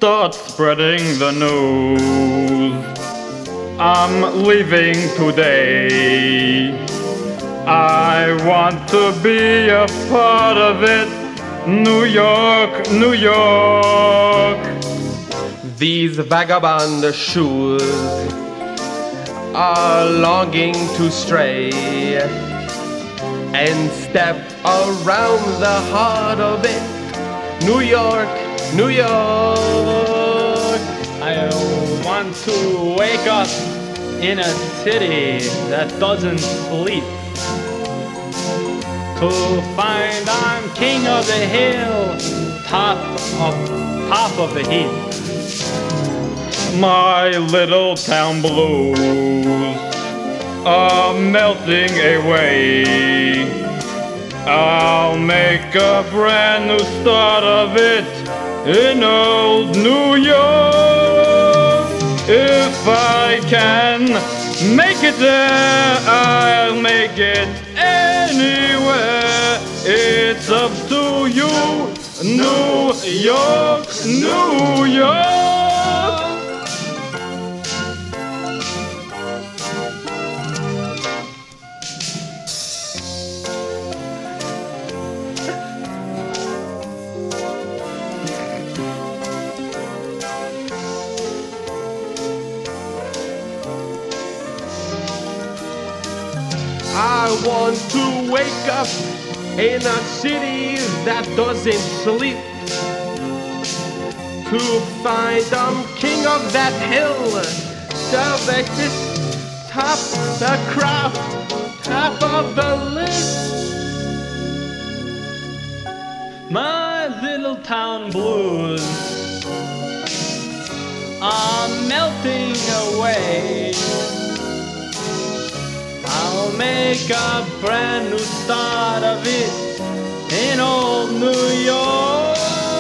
start spreading the news. I'm leaving today. I want to be a part of it. New York, New York. These vagabond shoes are longing to stray and step around the heart of it. New York, New York. I want to wake up in a city that doesn't sleep, to find I'm king of the hill, top of the heap. My little town blues are melting away. I'll make a brand new start of it in old New York. If I can make it there, I'll make it anywhere. It's up to you, New York, New York. I want to wake up in a city that doesn't sleep, to find I'm king of that hill, top the crop, top of the list. My little town blues are melting away. I'll make a brand new start of it in old New York.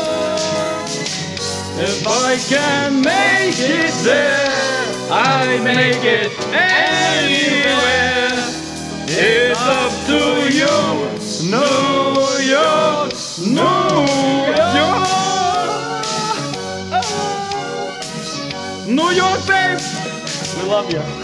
If I can make it there, I make it anywhere. It's up to you, New York, New York. New York, babe. We love you.